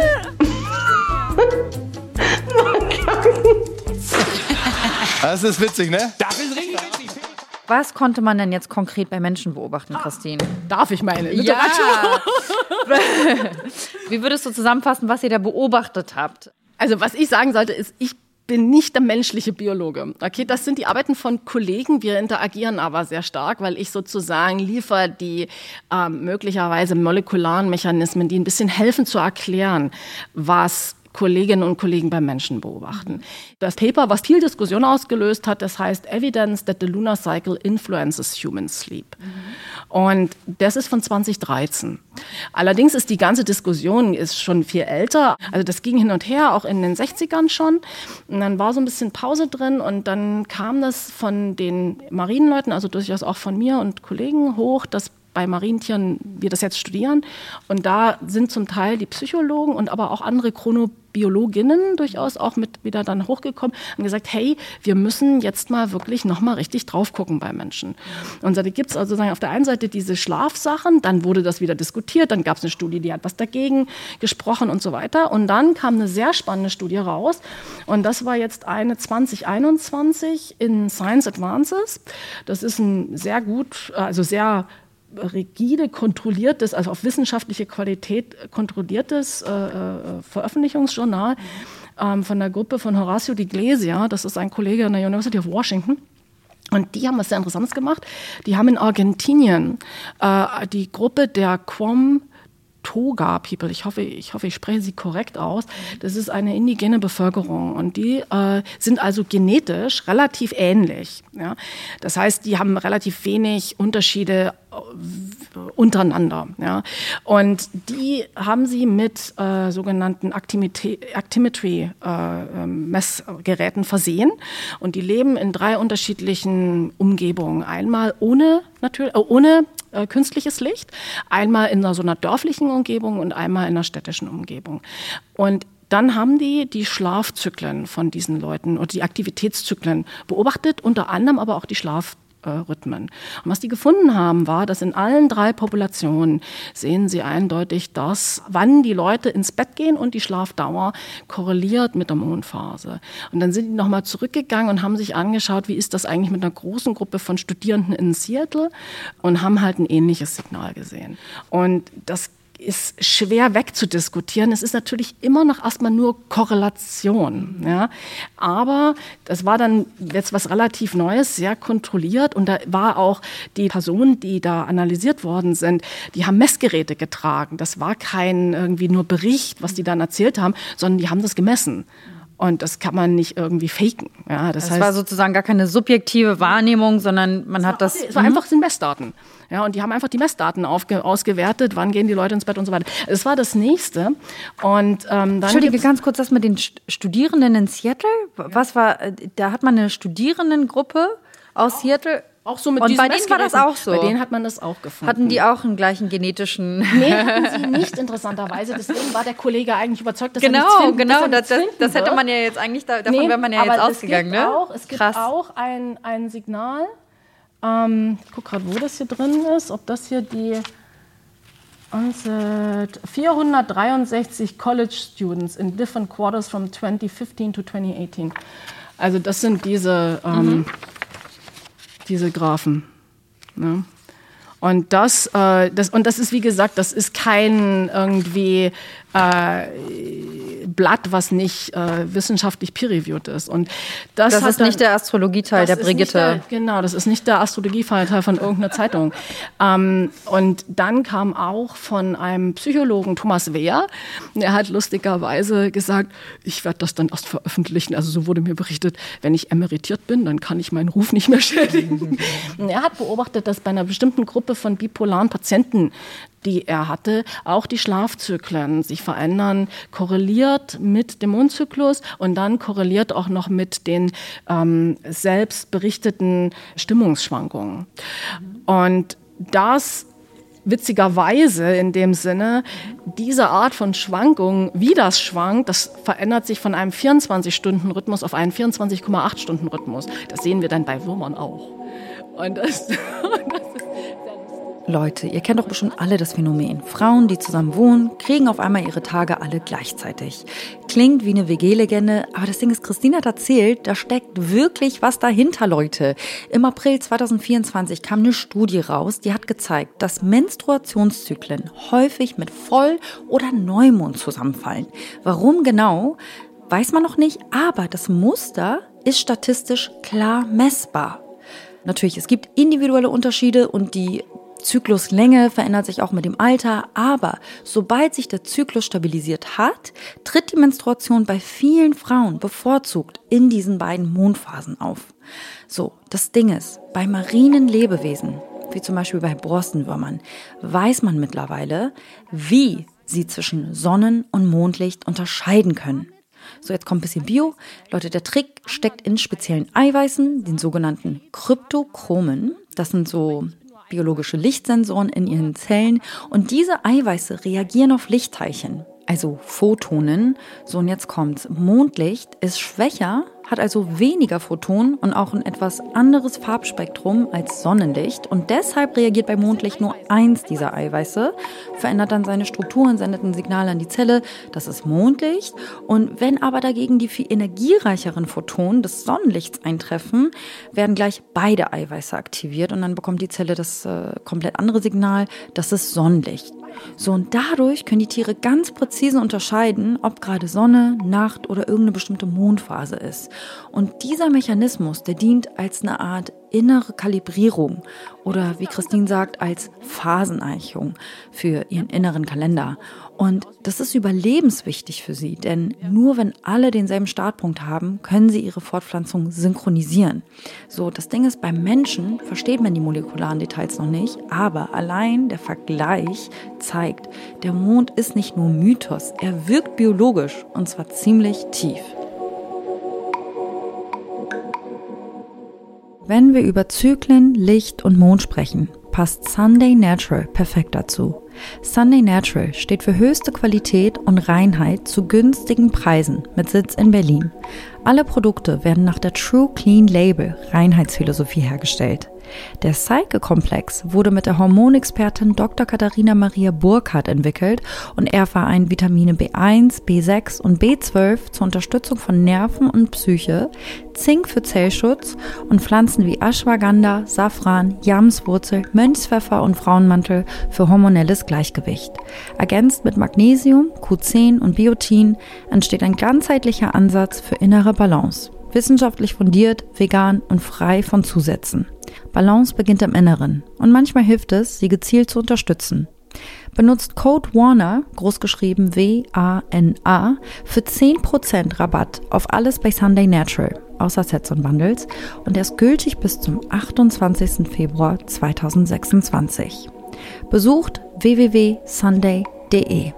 Das ist witzig, ne? Das ist richtig witzig. Was konnte man denn jetzt konkret bei Menschen beobachten, Christine? Darf ich meine Literatur? Ja. Wie würdest du zusammenfassen, was ihr da beobachtet habt? Also was ich sagen sollte, ist, ich bin nicht der menschliche Biologe. Okay, das sind die Arbeiten von Kollegen. Wir interagieren aber sehr stark, weil ich sozusagen liefere die möglicherweise molekularen Mechanismen, die ein bisschen helfen zu erklären, was Kolleginnen und Kollegen beim Menschen beobachten. Das Paper, was viel Diskussion ausgelöst hat, das heißt Evidence that the Lunar Cycle influences human sleep. Und das ist von 2013. Allerdings ist die ganze Diskussion ist schon viel älter. Also das ging hin und her, auch in den 60ern schon. Und dann war so ein bisschen Pause drin und dann kam das von den Marinenleuten, also durchaus auch von mir und Kollegen hoch, dass bei Marientieren wir das jetzt studieren. Und da sind zum Teil die Psychologen und aber auch andere Chronobiologinnen durchaus auch mit wieder dann hochgekommen und gesagt, hey, wir müssen jetzt mal wirklich nochmal richtig drauf gucken bei Menschen. Und da gibt es also sozusagen auf der einen Seite diese Schlafsachen, dann wurde das wieder diskutiert, dann gab es eine Studie, die hat was dagegen gesprochen und so weiter. Und dann kam eine sehr spannende Studie raus. Und das war jetzt eine 2021 in Science Advances. Das ist ein sehr gut, also sehr rigide kontrolliertes, also auf wissenschaftliche Qualität kontrolliertes Veröffentlichungsjournal von der Gruppe von Horacio Di Glesia. Das ist ein Kollege an der University of Washington. Und die haben was sehr Interessantes gemacht. Die haben in Argentinien die Gruppe der Toga People. Ich hoffe, ich spreche sie korrekt aus. Das ist eine indigene Bevölkerung und die sind also genetisch relativ ähnlich. Ja? Das heißt, die haben relativ wenig Unterschiede untereinander. Ja? Und die haben sie mit sogenannten Actimetry-Messgeräten versehen und die leben in 3 unterschiedlichen Umgebungen. Einmal ohne künstliches Licht, einmal in so einer dörflichen Umgebung und einmal in einer städtischen Umgebung. Und dann haben die Schlafzyklen von diesen Leuten oder die Aktivitätszyklen beobachtet, unter anderem aber auch die Schlafrhythmen. Und was die gefunden haben, war, dass in allen 3 Populationen sehen sie eindeutig, dass wann die Leute ins Bett gehen und die Schlafdauer korreliert mit der Mondphase. Und dann sind die nochmal zurückgegangen und haben sich angeschaut, wie ist das eigentlich mit einer großen Gruppe von Studierenden in Seattle und haben halt ein ähnliches Signal gesehen. Und das ist schwer wegzudiskutieren. Es ist natürlich immer noch erstmal nur Korrelation. Ja? Aber das war dann jetzt was relativ Neues, sehr kontrolliert. Und da war auch die Personen, die da analysiert worden sind, die haben Messgeräte getragen. Das war kein irgendwie nur Bericht, was die dann erzählt haben, sondern die haben das gemessen. Und das kann man nicht irgendwie faken. Ja, das heißt, war sozusagen gar keine subjektive Wahrnehmung, sondern man hat das... Es war einfach sind Messdaten. Ja, und die haben einfach die Messdaten ausgewertet, wann gehen die Leute ins Bett und so weiter. Das war das Nächste. Und, dann Entschuldige, ganz kurz, das mit den Studierenden in Seattle. Was war, da hat man eine Studierendengruppe aus Seattle... Auch so mit und diesen bei denen war das auch so? Bei denen hat man das auch gefunden. Hatten die auch einen gleichen genetischen... Nee, hatten sie nicht, interessanterweise. Deswegen war der Kollege eigentlich überzeugt, dass er nichts finden, Genau, das hätte man ja jetzt eigentlich, davon wäre man ja jetzt ausgegangen. Es gibt auch ein Signal, ich gucke gerade, wo das hier drin ist, ob das hier die 463 College Students in different quarters from 2015 to 2018. Also das sind diese Graphen. Ne? Und das ist, wie gesagt, das ist kein irgendwie Blatt, was nicht wissenschaftlich peer-reviewed ist. Und das ist nicht der Astrologieteil der Brigitte. Genau, das ist nicht der Astrologieteil von irgendeiner Zeitung. Und dann kam auch von einem Psychologen, Thomas Wehr, der hat lustigerweise gesagt, ich werde das dann erst veröffentlichen. Also so wurde mir berichtet, wenn ich emeritiert bin, dann kann ich meinen Ruf nicht mehr schädigen. Er hat beobachtet, dass bei einer bestimmten Gruppe von bipolaren Patienten, die er hatte, auch die Schlafzyklen sich verändern, korreliert mit dem Mondzyklus und dann korreliert auch noch mit den selbst berichteten Stimmungsschwankungen. Und das witzigerweise in dem Sinne, diese Art von Schwankung, wie das schwankt, das verändert sich von einem 24-Stunden-Rhythmus auf einen 24,8-Stunden-Rhythmus. Das sehen wir dann bei Würmern auch. Und das ist Leute, ihr kennt doch bestimmt alle das Phänomen. Frauen, die zusammen wohnen, kriegen auf einmal ihre Tage alle gleichzeitig. Klingt wie eine WG-Legende, aber das Ding ist, Christine hat erzählt, da steckt wirklich was dahinter, Leute. Im April 2024 kam eine Studie raus, die hat gezeigt, dass Menstruationszyklen häufig mit Voll- oder Neumond zusammenfallen. Warum genau, weiß man noch nicht, aber das Muster ist statistisch klar messbar. Natürlich, es gibt individuelle Unterschiede und die Zykluslänge verändert sich auch mit dem Alter, aber sobald sich der Zyklus stabilisiert hat, tritt die Menstruation bei vielen Frauen bevorzugt in diesen beiden Mondphasen auf. So, das Ding ist, bei marinen Lebewesen, wie zum Beispiel bei Borstenwürmern, weiß man mittlerweile, wie sie zwischen Sonnen- und Mondlicht unterscheiden können. So, jetzt kommt ein bisschen Bio. Leute, der Trick steckt in speziellen Eiweißen, den sogenannten Kryptochromen. Das sind so biologische Lichtsensoren in ihren Zellen und diese Eiweiße reagieren auf Lichtteilchen, also Photonen. So, und jetzt kommt's. Mondlicht ist schwächer, hat also weniger Photonen und auch ein etwas anderes Farbspektrum als Sonnenlicht und deshalb reagiert bei Mondlicht nur eins dieser Eiweiße, verändert dann seine Struktur und sendet ein Signal an die Zelle, das ist Mondlicht. Und wenn aber dagegen die viel energiereicheren Photonen des Sonnenlichts eintreffen, werden gleich beide Eiweiße aktiviert und dann bekommt die Zelle das komplett andere Signal, das ist Sonnenlicht. So, und dadurch können die Tiere ganz präzise unterscheiden, ob gerade Sonne, Nacht oder irgendeine bestimmte Mondphase ist. Und dieser Mechanismus, der dient als eine Art innere Kalibrierung oder wie Christine sagt, als Phaseneichung für ihren inneren Kalender. Und das ist überlebenswichtig für sie, denn nur wenn alle denselben Startpunkt haben, können sie ihre Fortpflanzung synchronisieren. So, das Ding ist, beim Menschen versteht man die molekularen Details noch nicht, aber allein der Vergleich zeigt, der Mond ist nicht nur Mythos, er wirkt biologisch und zwar ziemlich tief. Wenn wir über Zyklen, Licht und Mond sprechen, passt Sunday Natural perfekt dazu. Sunday Natural steht für höchste Qualität und Reinheit zu günstigen Preisen mit Sitz in Berlin. Alle Produkte werden nach der True Clean Label Reinheitsphilosophie hergestellt. Der Psyche-Komplex wurde mit der Hormonexpertin Dr. Katharina Maria Burkhardt entwickelt und er vereint Vitamine B1, B6 und B12 zur Unterstützung von Nerven und Psyche, Zink für Zellschutz und Pflanzen wie Ashwagandha, Safran, Jamswurzel, Mönchspfeffer und Frauenmantel für hormonelles Gleichgewicht. Ergänzt mit Magnesium, Q10 und Biotin entsteht ein ganzheitlicher Ansatz für innere Balance. Wissenschaftlich fundiert, vegan und frei von Zusätzen. Balance beginnt im Inneren und manchmal hilft es, sie gezielt zu unterstützen. Benutzt Code WANA, großgeschrieben W-A-N-A, für 10% Rabatt auf alles bei Sunday Natural, außer Sets und Bundles, und er ist gültig bis zum 28. Februar 2026. Besucht www.sunday.de.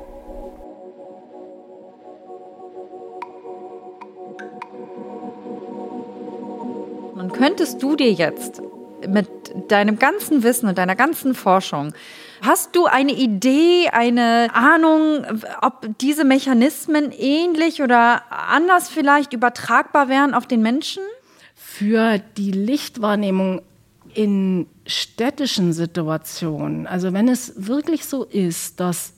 Und könntest du dir jetzt mit deinem ganzen Wissen und deiner ganzen Forschung, hast du eine Idee, eine Ahnung, ob diese Mechanismen ähnlich oder anders vielleicht übertragbar wären auf den Menschen? Für die Lichtwahrnehmung in städtischen Situationen, also wenn es wirklich so ist, dass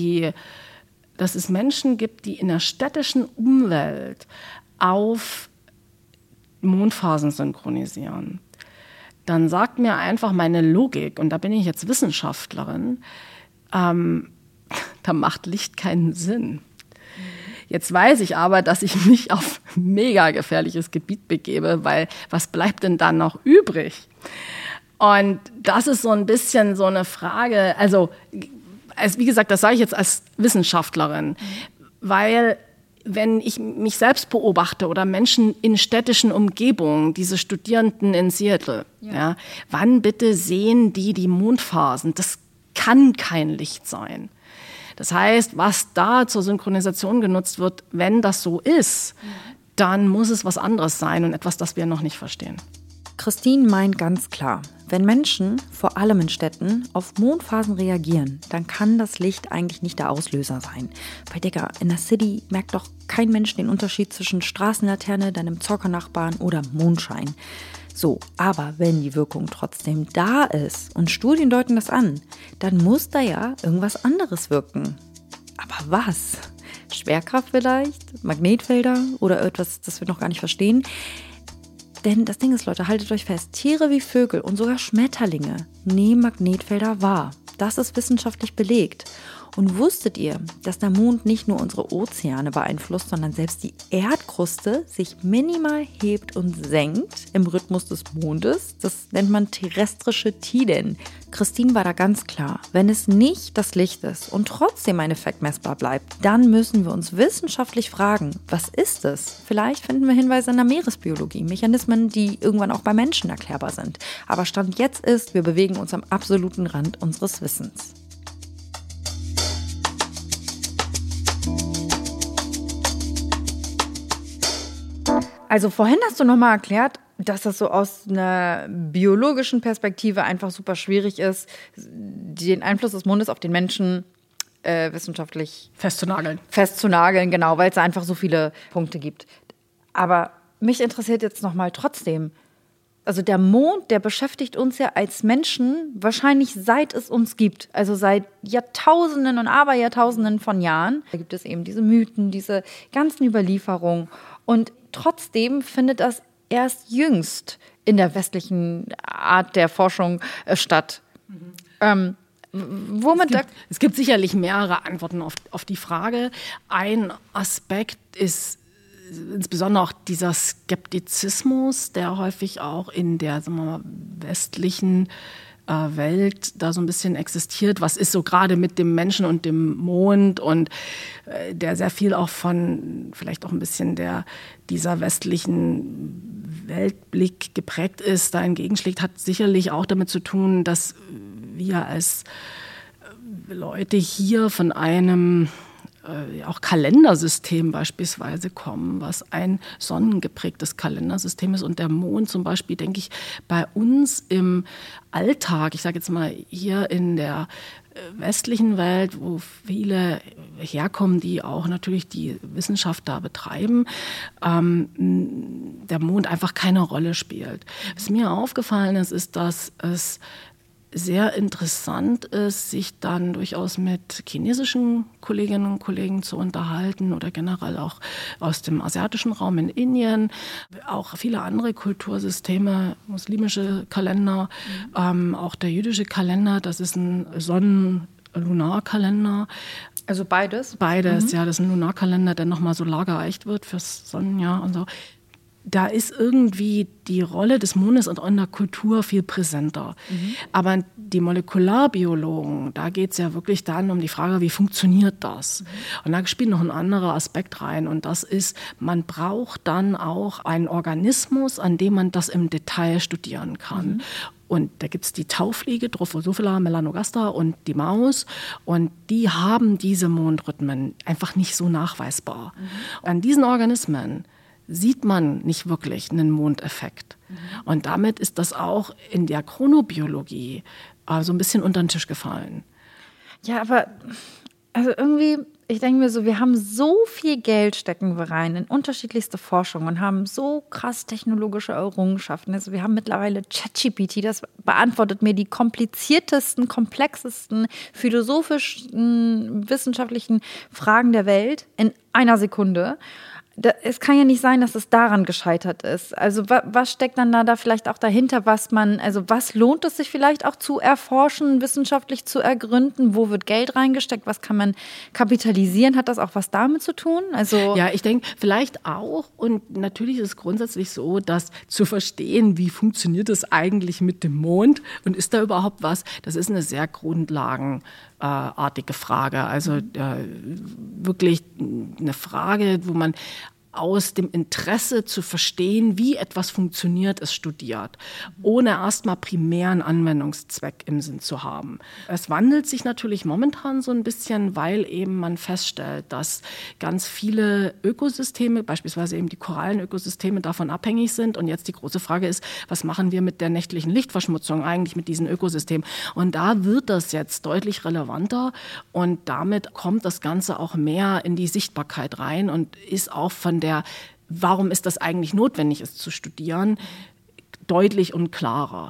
es Menschen gibt, die in der städtischen Umwelt auf Mondphasen synchronisieren, dann sagt mir einfach meine Logik, und da bin ich jetzt Wissenschaftlerin, da macht Licht keinen Sinn. Jetzt weiß ich aber, dass ich mich auf mega gefährliches Gebiet begebe, weil was bleibt denn dann noch übrig? Und das ist so ein bisschen so eine Frage, also wie gesagt, das sage ich jetzt als Wissenschaftlerin, weil wenn ich mich selbst beobachte oder Menschen in städtischen Umgebungen, diese Studierenden in Seattle, ja, wann bitte sehen die Mondphasen? Das kann kein Licht sein. Das heißt, was da zur Synchronisation genutzt wird, wenn das so ist, dann muss es was anderes sein und etwas, das wir noch nicht verstehen. Christine meint ganz klar, wenn Menschen, vor allem in Städten, auf Mondphasen reagieren, dann kann das Licht eigentlich nicht der Auslöser sein. Weil, Digga, in der City merkt doch kein Mensch den Unterschied zwischen Straßenlaterne, deinem Zockernachbarn oder Mondschein. So, aber wenn die Wirkung trotzdem da ist und Studien deuten das an, dann muss da ja irgendwas anderes wirken. Aber was? Schwerkraft vielleicht? Magnetfelder? Oder etwas, das wir noch gar nicht verstehen? Denn das Ding ist, Leute, haltet euch fest, Tiere wie Vögel und sogar Schmetterlinge nehmen Magnetfelder wahr. Das ist wissenschaftlich belegt. Und wusstet ihr, dass der Mond nicht nur unsere Ozeane beeinflusst, sondern selbst die Erdkruste sich minimal hebt und senkt im Rhythmus des Mondes? Das nennt man terrestrische Tiden. Christine war da ganz klar, wenn es nicht das Licht ist und trotzdem ein Effekt messbar bleibt, dann müssen wir uns wissenschaftlich fragen, was ist es? Vielleicht finden wir Hinweise in der Meeresbiologie, Mechanismen, die irgendwann auch bei Menschen erklärbar sind. Aber Stand jetzt ist, wir bewegen uns am absoluten Rand unseres Wissens. Also vorhin hast du nochmal erklärt, dass das so aus einer biologischen Perspektive einfach super schwierig ist, den Einfluss des Mondes auf den Menschen wissenschaftlich festzunageln, genau, weil es einfach so viele Punkte gibt. Aber mich interessiert jetzt nochmal trotzdem, also der Mond, der beschäftigt uns ja als Menschen wahrscheinlich seit es uns gibt, also seit Jahrtausenden und Aberjahrtausenden von Jahren. Da gibt es eben diese Mythen, diese ganzen Überlieferungen und trotzdem findet das erst jüngst in der westlichen Art der Forschung statt. Es gibt sicherlich mehrere Antworten auf die Frage. Ein Aspekt ist insbesondere auch dieser Skeptizismus, der häufig auch in der, sagen wir mal, westlichen Welt da so ein bisschen existiert. Was ist so gerade mit dem Menschen und dem Mond und der sehr viel auch von vielleicht auch ein bisschen dieser westlichen Weltblick geprägt ist, da entgegenschlägt, hat sicherlich auch damit zu tun, dass wir als Leute hier von einem auch Kalendersystem beispielsweise kommen, was ein sonnengeprägtes Kalendersystem ist. Und der Mond zum Beispiel, denke ich, bei uns im Alltag, ich sage jetzt mal hier in der westlichen Welt, wo viele herkommen, die auch natürlich die Wissenschaft da betreiben, der Mond einfach keine Rolle spielt. Was mir aufgefallen ist, dass es sehr interessant ist, sich dann durchaus mit chinesischen Kolleginnen und Kollegen zu unterhalten oder generell auch aus dem asiatischen Raum in Indien, auch viele andere Kultursysteme, muslimische Kalender, auch der jüdische Kalender, das ist ein Sonnen-Lunarkalender. Also beides? Beides, ja, das ist ein Lunarkalender, der nochmal solar geeicht wird fürs Sonnenjahr und so. Da ist irgendwie die Rolle des Mondes in der Kultur viel präsenter. Aber die Molekularbiologen, da geht es ja wirklich dann um die Frage, wie funktioniert das? Und da spielt noch ein anderer Aspekt rein. Und das ist, man braucht dann auch einen Organismus, an dem man das im Detail studieren kann. Und da gibt es die Taufliege, Drosophila melanogaster und die Maus. Und die haben diese Mondrhythmen einfach nicht so nachweisbar. An diesen Organismen sieht man nicht wirklich einen Mondeffekt. Und damit ist das auch in der Chronobiologie so ein bisschen unter den Tisch gefallen. Ja, aber also irgendwie, ich denke mir so, wir haben so viel Geld stecken wir rein in unterschiedlichste Forschung und haben so krass technologische Errungenschaften. Also wir haben mittlerweile ChatGPT, das beantwortet mir die kompliziertesten, komplexesten, philosophischen, wissenschaftlichen Fragen der Welt in einer Sekunde. Es kann ja nicht sein, dass es daran gescheitert ist. Also was steckt dann da vielleicht auch dahinter, was lohnt es sich vielleicht auch zu erforschen, wissenschaftlich zu ergründen? Wo wird Geld reingesteckt? Was kann man kapitalisieren? Hat das auch was damit zu tun? Also ja, ich denke vielleicht auch. Und natürlich ist es grundsätzlich so, dass zu verstehen, wie funktioniert es eigentlich mit dem Mond und ist da überhaupt was, das ist eine sehr grundlagenartige Frage. Also wirklich eine Frage, wo man aus dem Interesse zu verstehen, wie etwas funktioniert, es studiert, ohne erstmal primären Anwendungszweck im Sinn zu haben. Es wandelt sich natürlich momentan so ein bisschen, weil eben man feststellt, dass ganz viele Ökosysteme, beispielsweise eben die Korallenökosysteme, davon abhängig sind. Und jetzt die große Frage ist, was machen wir mit der nächtlichen Lichtverschmutzung eigentlich mit diesen Ökosystemen? Und da wird das jetzt deutlich relevanter und damit kommt das Ganze auch mehr in die Sichtbarkeit rein und ist auch von warum ist das eigentlich notwendig, es zu studieren, deutlich und klarer.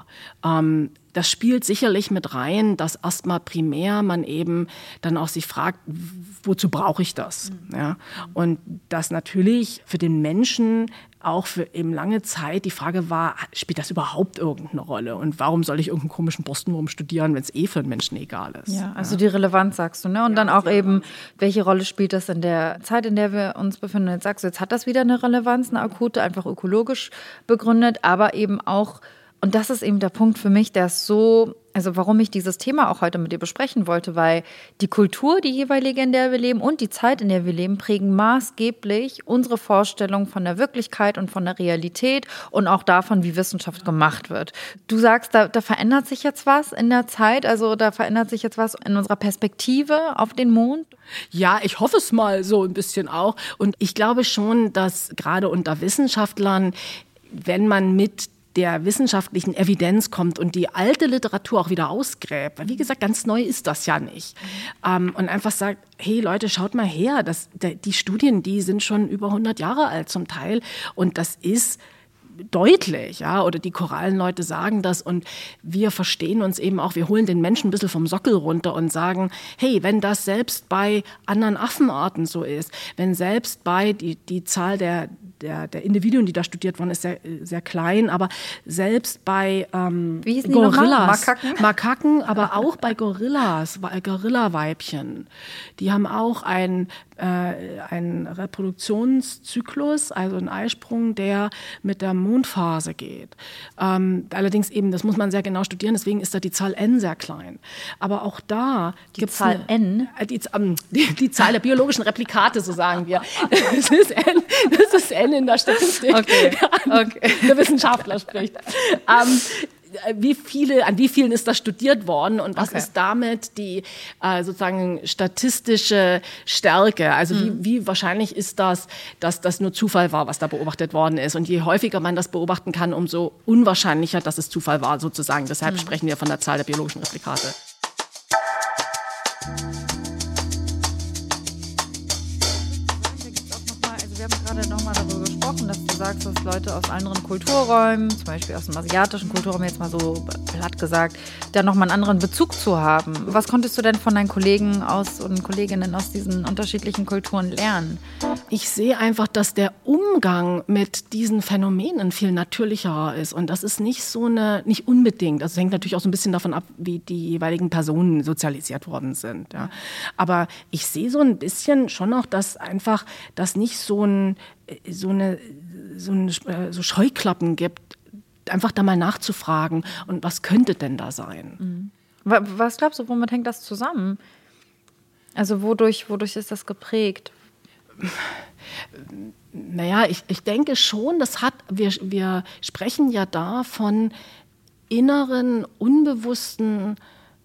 Das spielt sicherlich mit rein, dass erstmal primär man eben dann auch sich fragt, wozu brauche ich das? Ja? Und dass natürlich für den Menschen auch für eben lange Zeit die Frage war, spielt das überhaupt irgendeine Rolle? Und warum soll ich irgendeinen komischen Postenwurm studieren, wenn es für einen Menschen egal ist? Ja, also die Relevanz sagst du, ne? Und dann auch eben, welche Rolle spielt das in der Zeit, in der wir uns befinden? Jetzt sagst du, jetzt hat das wieder eine Relevanz, eine akute, einfach ökologisch begründet, aber eben auch, und das ist eben der Punkt für mich, der ist so, also warum ich dieses Thema auch heute mit dir besprechen wollte, weil die Kultur, die jeweilige, in der wir leben und die Zeit, in der wir leben, prägen maßgeblich unsere Vorstellung von der Wirklichkeit und von der Realität und auch davon, wie Wissenschaft gemacht wird. Du sagst, da verändert sich jetzt was in der Zeit, also da verändert sich jetzt was in unserer Perspektive auf den Mond? Ja, ich hoffe es mal so ein bisschen auch. Und ich glaube schon, dass gerade unter Wissenschaftlern, wenn man mit der wissenschaftlichen Evidenz kommt und die alte Literatur auch wieder ausgräbt. Weil, wie gesagt, ganz neu ist das ja nicht. Und einfach sagt, hey Leute, schaut mal her, die Studien, die sind schon über 100 Jahre alt zum Teil und das ist deutlich, ja, oder die Korallenleute sagen das und wir verstehen uns eben auch, wir holen den Menschen ein bisschen vom Sockel runter und sagen, hey, wenn das selbst bei anderen Affenarten so ist, wenn selbst bei die Zahl der der Individuen, die da studiert wurden, ist sehr, sehr klein. Aber selbst bei Wie hießen die Gorillas, nochmal? Makaken, aber auch bei Gorillas, Gorillaweibchen, die haben auch einen Reproduktionszyklus, also einen Eisprung, der mit der Mondphase geht. Allerdings eben, das muss man sehr genau studieren, deswegen ist da die Zahl N sehr klein. Aber auch da Die Zahl N? Die Zahl der biologischen Replikate, so sagen wir. Das ist N in der Statistik, Okay. der Wissenschaftler spricht. An wie vielen ist das studiert worden und was ist damit die sozusagen statistische Stärke? Also wie wahrscheinlich ist das, dass das nur Zufall war, was da beobachtet worden ist? Und je häufiger man das beobachten kann, umso unwahrscheinlicher, dass es Zufall war, sozusagen. Deshalb sprechen wir von der Zahl der biologischen Replikate. Wir haben gerade nochmal darüber gesprochen, dass du sagst, dass Leute aus anderen Kulturräumen, zum Beispiel aus dem asiatischen Kulturraum, jetzt mal so platt gesagt, da nochmal einen anderen Bezug zu haben. Was konntest du denn von deinen Kollegen und Kolleginnen aus diesen unterschiedlichen Kulturen lernen? Ich sehe einfach, dass der Umgang mit diesen Phänomenen viel natürlicher ist. Und das ist nicht unbedingt. Also es hängt natürlich auch so ein bisschen davon ab, wie die jeweiligen Personen sozialisiert worden sind. Ja. Aber ich sehe so ein bisschen schon auch, dass einfach das nicht so Scheuklappen gibt, einfach da mal nachzufragen. Und was könnte denn da sein? Was glaubst du, womit hängt das zusammen? Also wodurch ist das geprägt? Naja, ich denke schon, wir sprechen ja da von inneren, unbewussten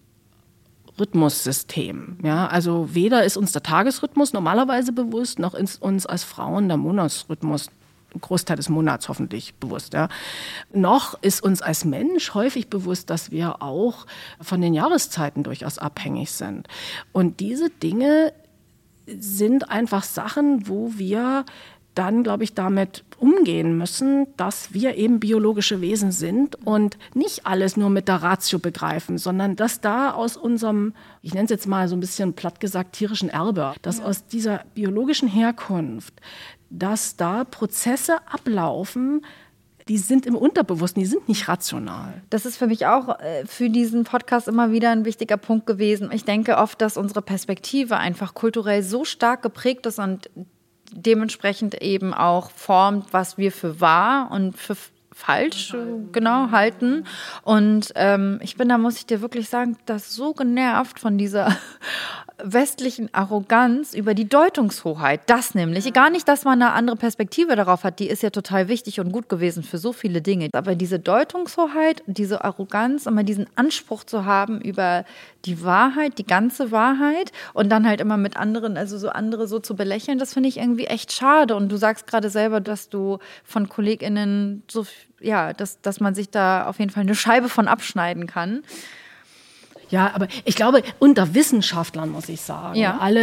Rhythmussystemen. Ja? Also weder ist uns der Tagesrhythmus normalerweise bewusst, noch ist uns als Frauen der Monatsrhythmus, ein Großteil des Monats hoffentlich bewusst. Ja? Noch ist uns als Mensch häufig bewusst, dass wir auch von den Jahreszeiten durchaus abhängig sind. Und diese Dinge sind einfach Sachen, wo wir dann, glaube ich, damit umgehen müssen, dass wir eben biologische Wesen sind und nicht alles nur mit der Ratio begreifen, sondern dass da aus unserem, ich nenne es jetzt mal so ein bisschen platt gesagt, tierischen Erbe, dass aus dieser biologischen Herkunft, dass da Prozesse ablaufen, die sind im Unterbewussten, die sind nicht rational. Das ist für mich auch für diesen Podcast immer wieder ein wichtiger Punkt gewesen. Ich denke oft, dass unsere Perspektive einfach kulturell so stark geprägt ist und dementsprechend eben auch formt, was wir für wahr und für falsch halten. Und ich bin da, muss ich dir wirklich sagen, das so genervt von dieser westlichen Arroganz über die Deutungshoheit. Das nämlich, gar nicht, dass man eine andere Perspektive darauf hat, die ist ja total wichtig und gut gewesen für so viele Dinge. Aber diese Deutungshoheit, diese Arroganz, immer diesen Anspruch zu haben über die Wahrheit, die ganze Wahrheit und dann halt immer mit anderen, also so andere so zu belächeln, das finde ich irgendwie echt schade. Und du sagst gerade selber, dass du von KollegInnen so, ja, dass man sich da auf jeden Fall eine Scheibe von abschneiden kann. Ja, aber ich glaube, unter Wissenschaftlern muss ich sagen,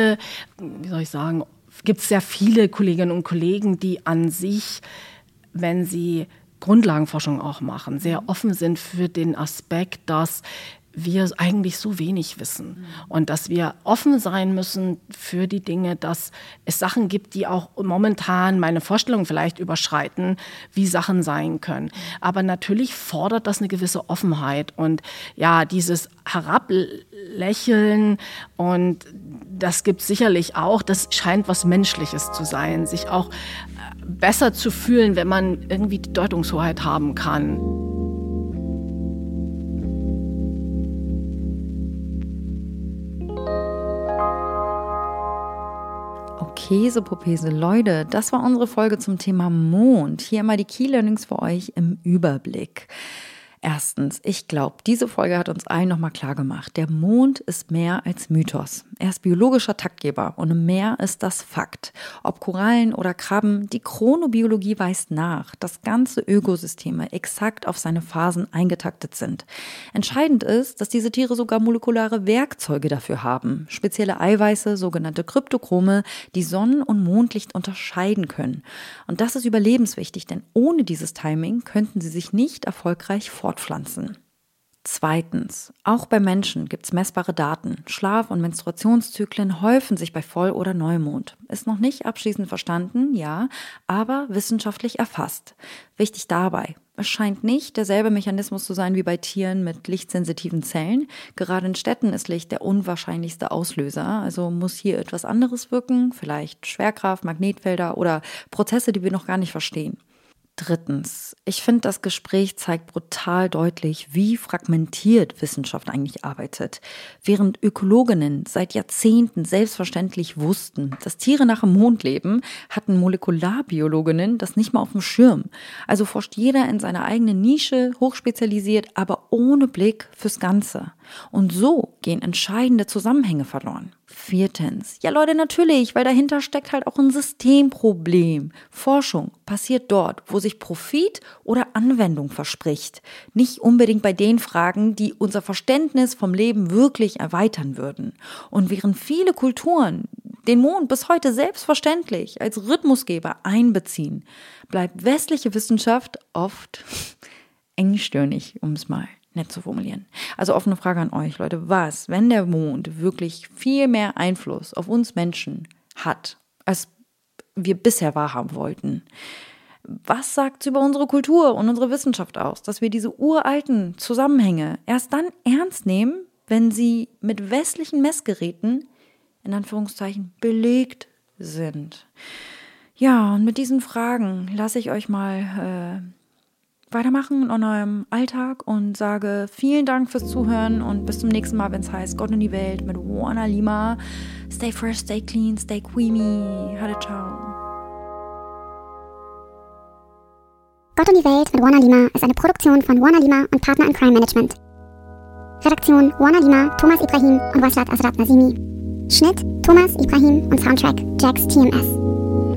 gibt es sehr viele Kolleginnen und Kollegen, die an sich, wenn sie Grundlagenforschung auch machen, sehr offen sind für den Aspekt, dass wir eigentlich so wenig wissen und dass wir offen sein müssen für die Dinge, dass es Sachen gibt, die auch momentan meine Vorstellung vielleicht überschreiten, wie Sachen sein können. Aber natürlich fordert das eine gewisse Offenheit und ja, dieses Herablächeln und das gibt es sicherlich auch, das scheint was Menschliches zu sein, sich auch besser zu fühlen, wenn man irgendwie die Deutungshoheit haben kann. Käsepopese, Leute, das war unsere Folge zum Thema Mond. Hier immer die Key Learnings für euch im Überblick. Erstens, ich glaube, diese Folge hat uns allen nochmal klar gemacht, der Mond ist mehr als Mythos. Er ist biologischer Taktgeber und im Meer ist das Fakt. Ob Korallen oder Krabben, die Chronobiologie weist nach, dass ganze Ökosysteme exakt auf seine Phasen eingetaktet sind. Entscheidend ist, dass diese Tiere sogar molekulare Werkzeuge dafür haben. Spezielle Eiweiße, sogenannte Kryptochrome, die Sonnen- und Mondlicht unterscheiden können. Und das ist überlebenswichtig, denn ohne dieses Timing könnten sie sich nicht erfolgreich fortpflanzen. Zweitens, auch bei Menschen gibt es messbare Daten. Schlaf- und Menstruationszyklen häufen sich bei Voll- oder Neumond. Ist noch nicht abschließend verstanden, ja, aber wissenschaftlich erfasst. Wichtig dabei, es scheint nicht derselbe Mechanismus zu sein wie bei Tieren mit lichtsensitiven Zellen. Gerade in Städten ist Licht der unwahrscheinlichste Auslöser, also muss hier etwas anderes wirken, vielleicht Schwerkraft, Magnetfelder oder Prozesse, die wir noch gar nicht verstehen. Drittens, ich finde, das Gespräch zeigt brutal deutlich, wie fragmentiert Wissenschaft eigentlich arbeitet. Während Ökologinnen seit Jahrzehnten selbstverständlich wussten, dass Tiere nach dem Mond leben, hatten Molekularbiologinnen das nicht mal auf dem Schirm. Also forscht jeder in seiner eigenen Nische, hochspezialisiert, aber ohne Blick fürs Ganze. Und so gehen entscheidende Zusammenhänge verloren. Viertens, ja Leute, natürlich, weil dahinter steckt halt auch ein Systemproblem. Forschung passiert dort, wo sich Profit oder Anwendung verspricht. Nicht unbedingt bei den Fragen, die unser Verständnis vom Leben wirklich erweitern würden. Und während viele Kulturen den Mond bis heute selbstverständlich als Rhythmusgeber einbeziehen, bleibt westliche Wissenschaft oft engstirnig, um es mal nett zu formulieren. Also offene Frage an euch, Leute. Was, wenn der Mond wirklich viel mehr Einfluss auf uns Menschen hat, als wir bisher wahrhaben wollten? Was sagt es über unsere Kultur und unsere Wissenschaft aus, dass wir diese uralten Zusammenhänge erst dann ernst nehmen, wenn sie mit westlichen Messgeräten, in Anführungszeichen, belegt sind? Ja, und mit diesen Fragen lasse ich euch mal weitermachen in eurem Alltag und sage vielen Dank fürs Zuhören und bis zum nächsten Mal, wenn es heißt Gott und die Welt mit Juana Lima. Stay fresh, stay clean, stay creamy. Hade, ciao. Gott und die Welt mit Juana Lima ist eine Produktion von Juana Lima und Partner in Crime Management. Redaktion Juana Lima, Thomas Ibrahim und Waslat Asrat Nazimi. Schnitt Thomas Ibrahim und Soundtrack Jax TMS.